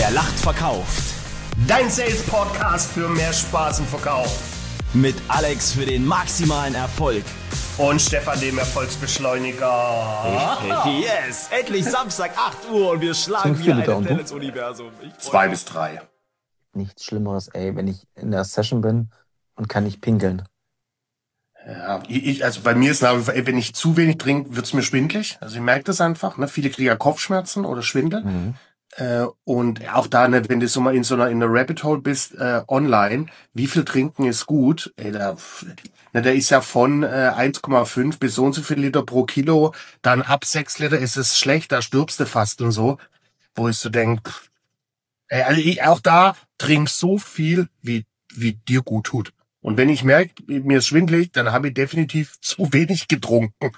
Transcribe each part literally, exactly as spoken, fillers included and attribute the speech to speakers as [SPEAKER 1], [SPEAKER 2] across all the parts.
[SPEAKER 1] Wer lacht, verkauft.
[SPEAKER 2] Dein Sales-Podcast für mehr Spaß im Verkauf.
[SPEAKER 1] Mit Alex für den maximalen Erfolg.
[SPEAKER 2] Und Stefan, dem Erfolgsbeschleuniger.
[SPEAKER 1] Yes, endlich Samstag, acht Uhr und wir schlagen wieder eine Welle ins Universum.
[SPEAKER 2] Zwei bis drei.
[SPEAKER 3] Nichts Schlimmeres, ey, wenn ich in der Session bin und kann nicht pinkeln.
[SPEAKER 2] Ja, ich, also bei mir ist nach wie vor, wenn ich zu wenig trinke, wird's mir schwindelig. Also ich merke das einfach. Ne? Viele kriegen ja Kopfschmerzen oder Schwindel. Mhm. Äh, und auch da, ne, wenn du so mal in so einer in einer Rabbit Hole bist, äh, online, wie viel trinken ist gut? Ey, da, ne, der ist ja von äh, eins Komma fünf bis so und so viel Liter pro Kilo. Dann ab sechs Liter ist es schlecht, da stirbst du fast und so. Wo ich so denk, ey, also ich, auch da trink so viel, wie wie dir gut tut. Und wenn ich merke, mir ist schwindelig, dann habe ich definitiv zu wenig getrunken.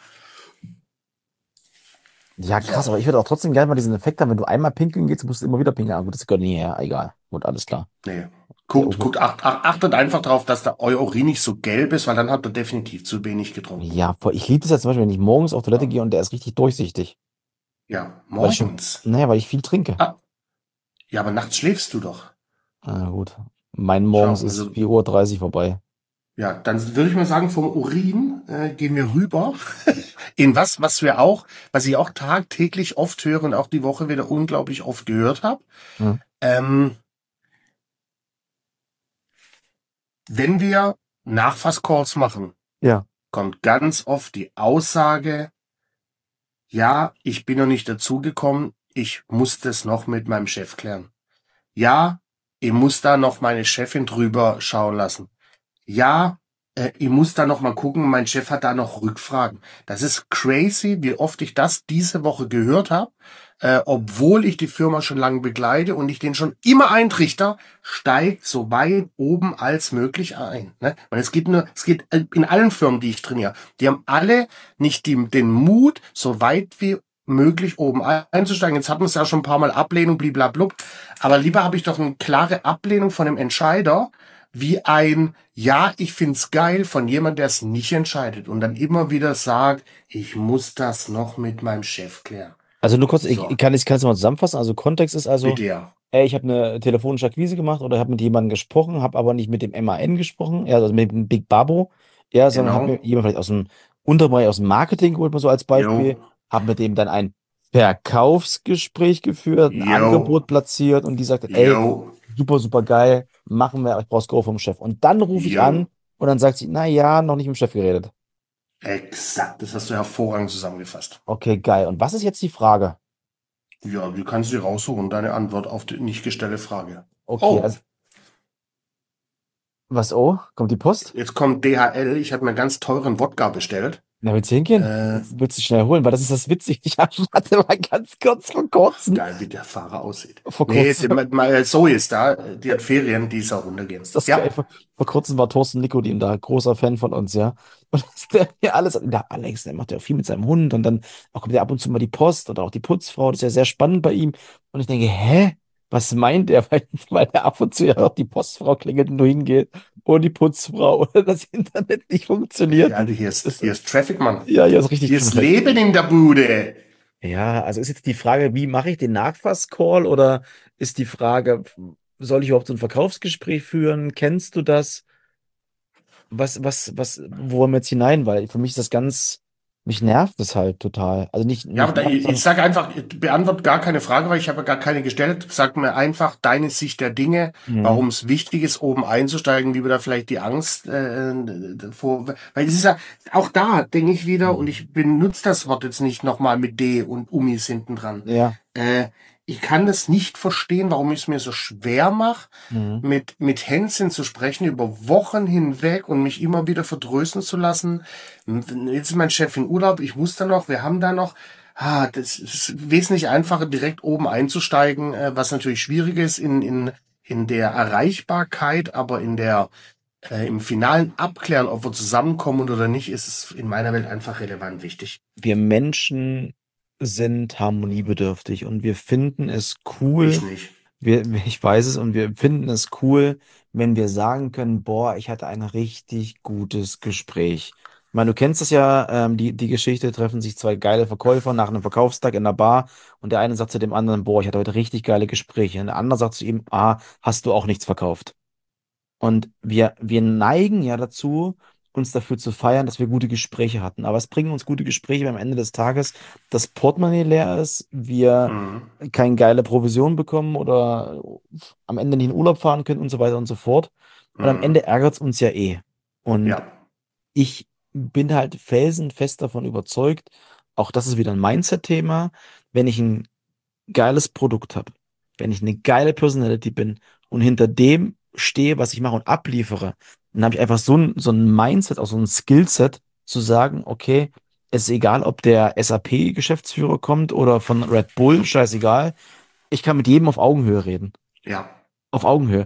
[SPEAKER 3] Ja, krass, aber ich würde auch trotzdem gerne mal diesen Effekt haben, wenn du einmal pinkeln gehst, musst du immer wieder pinkeln. Aber gut, das gehört nie her, egal. Gut, alles klar.
[SPEAKER 2] Nee. Guckt, guckt, acht, achtet einfach darauf, dass der euer Urin nicht so gelb ist, weil dann habt ihr definitiv zu wenig getrunken.
[SPEAKER 3] Ja, ich liebe das ja zum Beispiel, wenn ich morgens auf Toilette ja. gehe und der ist richtig durchsichtig.
[SPEAKER 2] Ja, morgens.
[SPEAKER 3] Weil ich, naja, weil ich viel trinke.
[SPEAKER 2] Ah. Ja, aber nachts schläfst du doch.
[SPEAKER 3] Ah, gut. Mein Morgens Schau, also, ist vier Uhr dreißig vorbei.
[SPEAKER 2] Ja, dann würde ich mal sagen, vom Urin äh, gehen wir rüber in was, was wir auch, was ich auch tagtäglich oft höre und auch die Woche wieder unglaublich oft gehört habe. Hm. Ähm, wenn wir Nachfasscalls machen,
[SPEAKER 3] ja.
[SPEAKER 2] kommt ganz oft die Aussage, ja, ich bin noch nicht dazugekommen, ich muss das noch mit meinem Chef klären. Ja, ich muss da noch meine Chefin drüber schauen lassen. Ja, äh, ich muss da noch mal gucken, mein Chef hat da noch Rückfragen. Das ist crazy, wie oft ich das diese Woche gehört habe, äh, obwohl ich die Firma schon lange begleite und ich den schon immer eintrichter, steigt so weit oben als möglich ein. Ne? Und es geht nur, es geht in allen Firmen, die ich trainiere, die haben alle nicht die, den Mut, so weit wie möglich oben einzusteigen. Jetzt hatten wir es ja schon ein paar Mal Ablehnung, bliblablub. Aber lieber habe ich doch eine klare Ablehnung von dem Entscheider, wie ein, ja, ich find's geil von jemand, der es nicht entscheidet und dann immer wieder sagt, ich muss das noch mit meinem Chef klären.
[SPEAKER 3] Also nur kurz, so. ich, ich kann es mal zusammenfassen. Also Kontext ist also,
[SPEAKER 2] Bitte, ja.
[SPEAKER 3] ey, ich habe eine telefonische Akquise gemacht oder habe mit jemandem gesprochen, habe aber nicht mit dem M A N gesprochen, ja, also mit dem Big Babo, ja, sondern genau. habe mir jemand vielleicht aus dem Unterbereich, aus dem Marketing geholt, mal so als Beispiel, habe mit dem dann ein Verkaufsgespräch geführt, ein jo. Angebot platziert und die sagt, ey, jo. super, super geil, machen wir, ich brauch's Go vom Chef. Und dann rufe ich jo. an und dann sagt sie, na ja, noch nicht mit dem Chef geredet.
[SPEAKER 2] Exakt, das hast du hervorragend zusammengefasst.
[SPEAKER 3] Okay, geil. Und was ist jetzt die Frage?
[SPEAKER 2] Ja, du kannst dir raussuchen, deine Antwort auf die nicht gestellte Frage.
[SPEAKER 3] Okay, oh. also was, oh? Kommt die Post?
[SPEAKER 2] Jetzt kommt D H L, ich habe mir einen ganz teuren Wodka bestellt.
[SPEAKER 3] Na, willst du hingehen? Äh, willst du schnell holen? Weil das ist das witzig. Ich hatte mal ganz kurz vor kurzem.
[SPEAKER 2] Geil, wie der Fahrer aussieht.
[SPEAKER 3] Vor
[SPEAKER 2] kurzem. Nee, die, Zoe ist da. Die hat Ferien, die ist auch runtergehen.
[SPEAKER 3] Ist das
[SPEAKER 2] ja.
[SPEAKER 3] geil? Vor, vor kurzem war Thorsten Nikodin da, großer Fan von uns, ja. Und der mir alles, der Alex, der macht ja auch viel mit seinem Hund und dann auch kommt ja ab und zu mal die Post oder auch die Putzfrau. Das ist ja sehr spannend bei ihm. Und ich denke, hä? Was meint er? Weil, weil er ab und zu ja auch die Postfrau klingelt und du hingehst und die Putzfrau oder das Internet nicht funktioniert.
[SPEAKER 2] Ja, hier ist, hier ist Traffic, Mann.
[SPEAKER 3] Ja, hier ist richtig.
[SPEAKER 2] Hier ist Leben in der Bude.
[SPEAKER 3] Ja, also ist jetzt die Frage, wie mache ich den Nachfass-Call oder ist die Frage, soll ich überhaupt so ein Verkaufsgespräch führen? Kennst du das? Was, was, was, wo wollen wir jetzt hinein? Weil für mich ist das ganz, mich nervt das halt total. Also nicht.
[SPEAKER 2] Ja,
[SPEAKER 3] nicht
[SPEAKER 2] aber da, ich, ich sage einfach, beantworte gar keine Frage, weil ich habe gar keine gestellt. Sag mir einfach deine Sicht der Dinge, mhm. warum es wichtig ist, oben einzusteigen, wie wir da vielleicht die Angst äh, vor. Weil es ist ja auch da, denke ich wieder, mhm. und ich benutze das Wort jetzt nicht nochmal mit D und Umis hinten dran.
[SPEAKER 3] Ja.
[SPEAKER 2] Äh, ich kann das nicht verstehen, warum ich es mir so schwer mache, mhm. mit mit Hänschen zu sprechen über Wochen hinweg und mich immer wieder vertrösten zu lassen. Jetzt ist mein Chef in Urlaub, ich muss da noch, wir haben da noch. Ah, das ist wesentlich einfacher, direkt oben einzusteigen, was natürlich schwierig ist in in in der Erreichbarkeit, aber in der äh, im finalen Abklären, ob wir zusammenkommen oder nicht, ist es in meiner Welt einfach relevant wichtig.
[SPEAKER 3] Wir Menschen sind harmoniebedürftig und wir finden es cool.
[SPEAKER 2] Ich nicht.
[SPEAKER 3] Wir, ich weiß es und wir finden es cool, wenn wir sagen können, boah, ich hatte ein richtig gutes Gespräch. meine, du kennst es ja, ähm, die, die Geschichte, treffen sich zwei geile Verkäufer nach einem Verkaufstag in der Bar und der eine sagt zu dem anderen, boah, ich hatte heute richtig geile Gespräche. Und der andere sagt zu ihm, ah, hast du auch nichts verkauft. Und wir, wir neigen ja dazu, uns dafür zu feiern, dass wir gute Gespräche hatten. Aber es bringen uns gute Gespräche, wenn am Ende des Tages das Portemonnaie leer ist, wir
[SPEAKER 2] Mhm.
[SPEAKER 3] keine geile Provision bekommen oder am Ende nicht in Urlaub fahren können und so weiter und so fort. Und am
[SPEAKER 2] Mhm.
[SPEAKER 3] Ende ärgert es uns ja eh. Und
[SPEAKER 2] Ja.
[SPEAKER 3] ich bin halt felsenfest davon überzeugt, auch das ist wieder ein Mindset-Thema, wenn ich ein geiles Produkt habe, wenn ich eine geile Personality bin und hinter dem stehe, was ich mache und abliefere, dann habe ich einfach so ein, so ein Mindset, auch so ein Skillset, zu sagen, okay, es ist egal, ob der S A P-Geschäftsführer kommt oder von Red Bull, scheißegal. Ich kann mit jedem auf Augenhöhe reden.
[SPEAKER 2] Ja.
[SPEAKER 3] Auf Augenhöhe.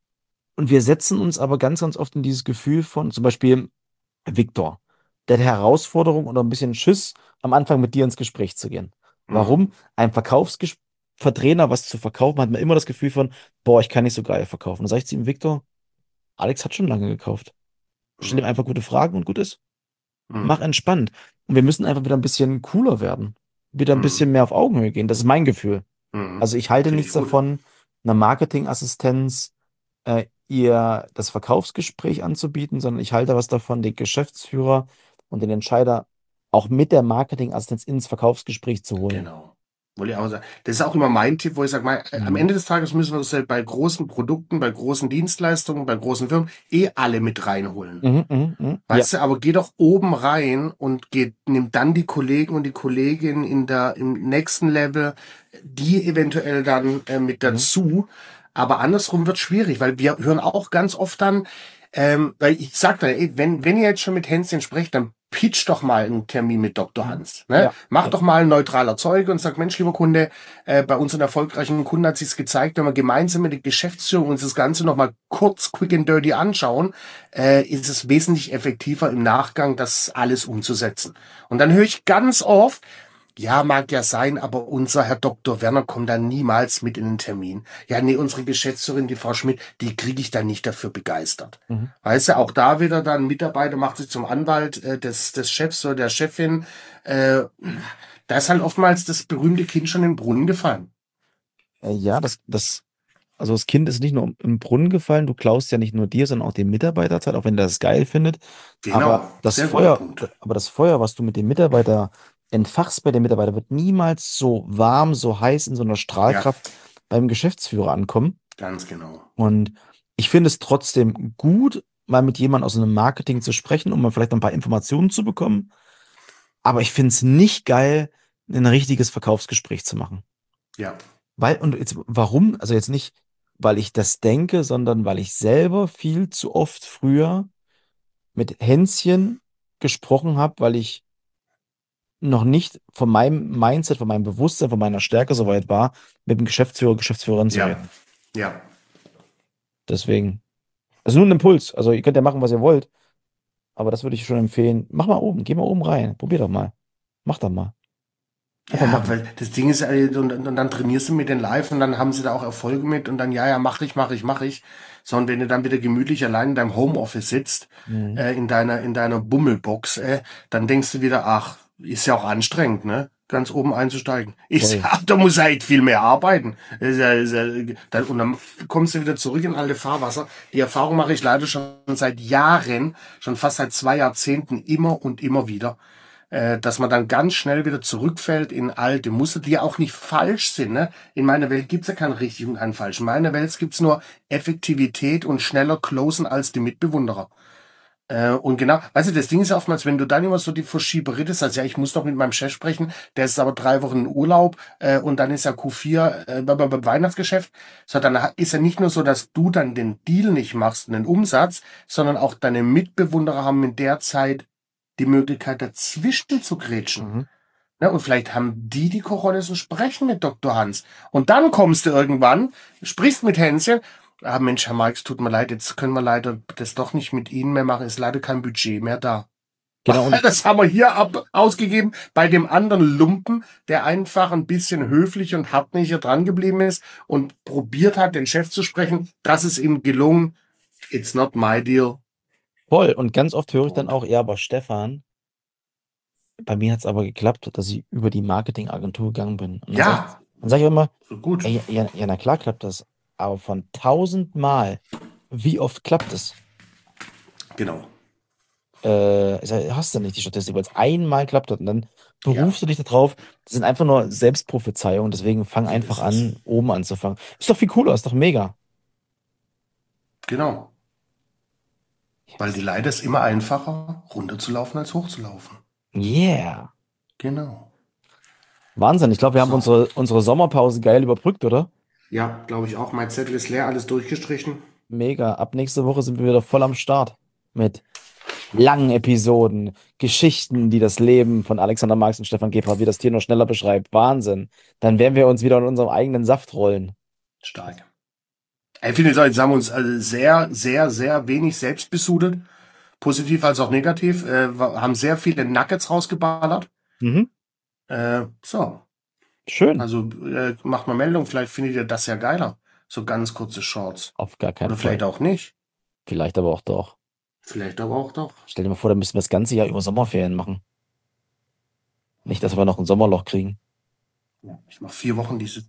[SPEAKER 3] Und wir setzen uns aber ganz, ganz oft in dieses Gefühl von, zum Beispiel Viktor, der hat Herausforderung oder ein bisschen Schiss, am Anfang mit dir ins Gespräch zu gehen.
[SPEAKER 2] Mhm.
[SPEAKER 3] Warum? Ein Verkaufsvertreter, was zu verkaufen, hat man immer das Gefühl von, boah, ich kann nicht so geil verkaufen. Dann sage ich zu ihm, Viktor, Alex hat schon lange gekauft. Stell ihm
[SPEAKER 2] Mhm.
[SPEAKER 3] einfach gute Fragen und gut ist. Mach
[SPEAKER 2] Mhm.
[SPEAKER 3] entspannt. Und wir müssen einfach wieder ein bisschen cooler werden. Wieder ein
[SPEAKER 2] Mhm.
[SPEAKER 3] bisschen mehr auf Augenhöhe gehen. Das ist mein Gefühl.
[SPEAKER 2] Mhm.
[SPEAKER 3] Also ich halte
[SPEAKER 2] Finde
[SPEAKER 3] nichts
[SPEAKER 2] ich gut.
[SPEAKER 3] davon, einer Marketingassistenz äh, ihr das Verkaufsgespräch anzubieten, sondern ich halte was davon, den Geschäftsführer und den Entscheider auch mit der Marketingassistenz ins Verkaufsgespräch zu holen.
[SPEAKER 2] Genau. Wollte ich auch sagen. Das ist auch immer mein Tipp, wo ich sage, mein, am
[SPEAKER 3] Mhm.
[SPEAKER 2] Ende des Tages müssen wir uns ja bei großen Produkten, bei großen Dienstleistungen, bei großen Firmen eh alle mit reinholen.
[SPEAKER 3] Mhm, mhm, mhm. Ja.
[SPEAKER 2] Weißt du, aber geh doch oben rein und geh, nimm dann die Kollegen und die Kolleginnen in der, im nächsten Level, die eventuell dann äh, mit
[SPEAKER 3] Mhm.
[SPEAKER 2] dazu. Aber andersrum wird schwierig, weil wir hören auch ganz oft dann, ähm, weil ich sag da, ey, wenn, wenn ihr jetzt schon mit Hänschen sprecht, dann pitch doch mal einen Termin mit Doktor
[SPEAKER 3] Mhm.
[SPEAKER 2] Hans. Ne?
[SPEAKER 3] Ja.
[SPEAKER 2] Mach
[SPEAKER 3] Ja.
[SPEAKER 2] doch mal ein neutraler Zeuge und sag, Mensch, lieber Kunde, äh, bei unseren erfolgreichen Kunden hat sich's gezeigt, wenn wir gemeinsam mit der Geschäftsführung uns das Ganze nochmal kurz, quick and dirty anschauen, äh, ist es wesentlich effektiver im Nachgang, das alles umzusetzen. Und dann höre ich ganz oft, ja, mag ja sein, aber unser Herr Doktor Werner kommt da niemals mit in den Termin. Ja, nee, unsere Geschäftsführerin, die Frau Schmidt, die kriege ich da nicht dafür begeistert.
[SPEAKER 3] Mhm.
[SPEAKER 2] Weißt du, auch da wieder dann ein Mitarbeiter macht sich zum Anwalt äh, des, des Chefs oder der Chefin. Äh, da ist halt oftmals das berühmte Kind schon in den Brunnen gefallen.
[SPEAKER 3] Äh, ja, das, das, also das Kind ist nicht nur im Brunnen gefallen, du klaust ja nicht nur dir, sondern auch dem Mitarbeiter Zeit, auch wenn der das geil findet.
[SPEAKER 2] Genau,
[SPEAKER 3] Aber das
[SPEAKER 2] sehr guter
[SPEAKER 3] Feuer,
[SPEAKER 2] Punkt.
[SPEAKER 3] aber das Feuer, was du mit dem Mitarbeiter entfachst bei dem Mitarbeiter, wird niemals so warm, so heiß in so einer
[SPEAKER 2] Ja,
[SPEAKER 3] Strahlkraft beim Geschäftsführer ankommen.
[SPEAKER 2] ganz genau.
[SPEAKER 3] Und ich finde es trotzdem gut, mal mit jemandem aus einem Marketing zu sprechen, um mal vielleicht ein paar Informationen zu bekommen. Aber ich finde es nicht geil, ein richtiges Verkaufsgespräch zu machen.
[SPEAKER 2] Ja.
[SPEAKER 3] Weil, und jetzt, warum? Also jetzt nicht, weil ich das denke, sondern weil ich selber viel zu oft früher mit Hänschen gesprochen habe, weil ich noch nicht von meinem Mindset, von meinem Bewusstsein, von meiner Stärke so weit war, mit dem Geschäftsführer, Geschäftsführerin zu
[SPEAKER 2] Ja.
[SPEAKER 3] reden.
[SPEAKER 2] Ja.
[SPEAKER 3] Deswegen. Also nur ein Impuls. Also ihr könnt ja machen, was ihr wollt. Aber das würde ich schon empfehlen. Mach mal oben, geh mal oben rein. Probier doch mal. Mach doch mal. Einfach
[SPEAKER 2] Ja,
[SPEAKER 3] machen.
[SPEAKER 2] weil das Ding ist, äh, und, und dann trainierst du mit den live und dann haben sie da auch Erfolge mit und dann, ja, ja, mach ich, mach ich, mach ich. Sondern wenn du dann wieder gemütlich allein in deinem Homeoffice sitzt,
[SPEAKER 3] Mhm.
[SPEAKER 2] äh, in deiner, in deiner Bummelbox, äh, dann denkst du wieder, ach, ist ja auch anstrengend, ne? Ganz oben einzusteigen. Ich
[SPEAKER 3] Voll.
[SPEAKER 2] sag, da muss halt viel mehr arbeiten. Ist ja, ist ja, dann, und dann kommst du wieder zurück in alte Fahrwasser. Die Erfahrung mache ich leider schon seit Jahren, schon fast seit zwei Jahrzehnten immer und immer wieder, äh, dass man dann ganz schnell wieder zurückfällt in alte Muster, die ja auch nicht falsch sind. Ne? In meiner Welt gibt's ja kein richtig und kein falsch. In meiner Welt gibt's nur Effektivität und schneller closen als die Mitbewunderer. Äh, und genau, weißt du, das Ding ist ja oftmals, wenn du dann immer so die Verschieberit sagst, ja, ich muss doch mit meinem Chef sprechen, der ist aber drei Wochen in Urlaub äh, und dann ist ja Q vier äh, beim Weihnachtsgeschäft, so dann ist ja nicht nur so, dass du dann den Deal nicht machst, den Umsatz, sondern auch deine Mitbewunderer haben in der Zeit die Möglichkeit, dazwischen zu grätschen.
[SPEAKER 3] Mhm.
[SPEAKER 2] Ne, und vielleicht haben die die Kojones und sprechen mit Doktor Hans. Und dann kommst du irgendwann, sprichst mit Hänschen, ah Mensch, Herr Marx, tut mir leid, jetzt können wir leider das doch nicht mit Ihnen mehr machen, ist leider kein Budget mehr da.
[SPEAKER 3] Genau, und
[SPEAKER 2] Das haben wir hier ab, ausgegeben bei dem anderen Lumpen, der einfach ein bisschen höflich und hartnäckig dran geblieben ist und probiert hat, den Chef zu sprechen. Das ist ihm gelungen. It's not my deal.
[SPEAKER 3] Voll. Und ganz oft höre ich dann auch, ja, aber Stefan, bei mir hat es aber geklappt, dass ich über die Marketingagentur gegangen bin. Und dann
[SPEAKER 2] Ja.
[SPEAKER 3] Sag ich, dann sage ich immer,
[SPEAKER 2] So gut.
[SPEAKER 3] ey, ja, ja, na klar klappt das. Aber von tausend Mal, wie oft klappt es?
[SPEAKER 2] Genau.
[SPEAKER 3] Äh, ich sag, hast du nicht die Statistik, weil es einmal klappt hat. Und dann berufst du dich darauf. Das sind einfach nur Selbstprophezeiungen. Deswegen fang
[SPEAKER 2] So
[SPEAKER 3] einfach
[SPEAKER 2] ist
[SPEAKER 3] an,
[SPEAKER 2] es.
[SPEAKER 3] oben anzufangen. Ist doch viel cooler, ist doch mega.
[SPEAKER 2] Genau. Weil die Leiter ist immer einfacher, runterzulaufen als hochzulaufen.
[SPEAKER 3] Yeah.
[SPEAKER 2] Genau.
[SPEAKER 3] Wahnsinn. Ich glaube, wir haben
[SPEAKER 2] So.
[SPEAKER 3] unsere, unsere Sommerpause geil überbrückt, oder?
[SPEAKER 2] Ja, glaube ich auch. Mein Zettel ist leer, alles durchgestrichen.
[SPEAKER 3] Mega. Ab nächste Woche sind wir wieder voll am Start mit langen Episoden, Geschichten, die das Leben von Alexander Marx und Stefan Gebhardt, wie das Tier noch schneller beschreibt. Wahnsinn. Dann werden wir uns wieder in unserem eigenen Saft rollen.
[SPEAKER 2] Stark. Ich finde, jetzt haben wir uns also sehr, sehr, sehr wenig selbst besudelt. Positiv als auch negativ. Äh, wir haben sehr viele Nuggets rausgeballert.
[SPEAKER 3] Mhm.
[SPEAKER 2] Äh, so.
[SPEAKER 3] Schön.
[SPEAKER 2] Also äh, macht mal Meldung, vielleicht findet ihr das ja geiler. So ganz kurze Shorts.
[SPEAKER 3] Auf gar keinen
[SPEAKER 2] Oder
[SPEAKER 3] Fall.
[SPEAKER 2] vielleicht auch nicht.
[SPEAKER 3] Vielleicht aber auch doch.
[SPEAKER 2] Vielleicht aber auch doch.
[SPEAKER 3] Stell dir mal vor, da müssen wir das ganze Jahr über Sommerferien machen. Nicht, dass wir noch ein Sommerloch kriegen.
[SPEAKER 2] Ja, ich mache vier Wochen diese.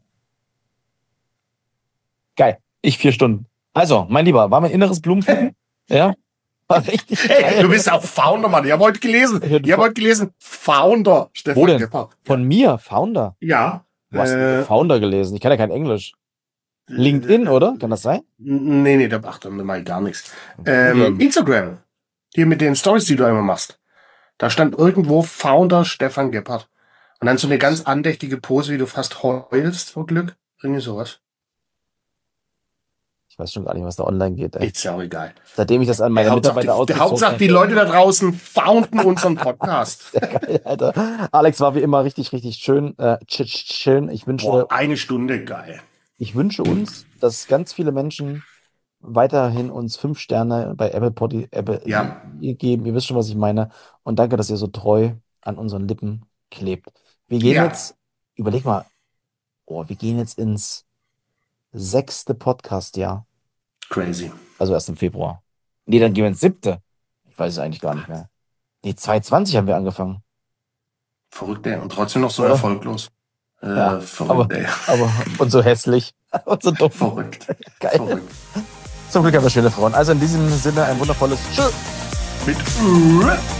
[SPEAKER 3] Geil. Ich vier Stunden. Also, mein Lieber, war mein inneres Blumenpflücken? Ja? War richtig
[SPEAKER 2] Hey,
[SPEAKER 3] geil.
[SPEAKER 2] du bist auch Founder, Mann. Ich habe heute gelesen. Ich habe heute gelesen. Founder. Stefan
[SPEAKER 3] Wo denn?
[SPEAKER 2] Gebhardt.
[SPEAKER 3] Von mir, Founder.
[SPEAKER 2] Ja.
[SPEAKER 3] Du hast
[SPEAKER 2] Äh,
[SPEAKER 3] Founder gelesen. Ich kann ja kein Englisch. LinkedIn, oder? Kann das sein?
[SPEAKER 2] Nee, nee, da macht dann mal gar nichts. Ähm, Instagram. Hier mit den Stories, die du immer machst. Da stand irgendwo Founder Stefan Gebhardt. Und dann so eine ganz andächtige Pose, wie du fast heulst vor Glück. Irgendwie sowas.
[SPEAKER 3] Ich weiß schon gar nicht, was da online geht. Ey.
[SPEAKER 2] Ist ja auch egal.
[SPEAKER 3] Seitdem ich das an meine
[SPEAKER 2] Hauptsache,
[SPEAKER 3] Mitarbeiter
[SPEAKER 2] die,
[SPEAKER 3] ausgezogen
[SPEAKER 2] Hauptsache die Leute da draußen founden unseren Podcast.
[SPEAKER 3] Sehr geil, Alter. Alex, war wie immer richtig, richtig schön. Äh, schön. Ich wünsche,
[SPEAKER 2] Boah, eine Stunde, geil.
[SPEAKER 3] ich wünsche uns, dass ganz viele Menschen weiterhin uns fünf Sterne bei Apple Poddy Apple
[SPEAKER 2] Ja.
[SPEAKER 3] geben. Ihr wisst schon, was ich meine. Und danke, dass ihr so treu an unseren Lippen klebt. Wir gehen
[SPEAKER 2] Ja.
[SPEAKER 3] jetzt, überleg mal, oh, wir gehen jetzt ins sechste Podcast-Jahr.
[SPEAKER 2] Crazy.
[SPEAKER 3] Also erst im Februar. Nee, dann gehen wir ins siebte. Ich weiß es eigentlich gar nicht mehr. Nee, zwanzig zwanzig haben wir angefangen.
[SPEAKER 2] Verrückt, ey. Und trotzdem noch so
[SPEAKER 3] Oder?
[SPEAKER 2] erfolglos. Äh,
[SPEAKER 3] Ja,
[SPEAKER 2] verrückt,
[SPEAKER 3] aber-
[SPEAKER 2] ey.
[SPEAKER 3] Aber, und so hässlich. Und so dumm.
[SPEAKER 2] Verrückt.
[SPEAKER 3] Geil.
[SPEAKER 2] Verrückt.
[SPEAKER 3] Zum Glück haben wir schöne Frauen. Also in diesem Sinne ein wundervolles Tschüss.
[SPEAKER 2] Mit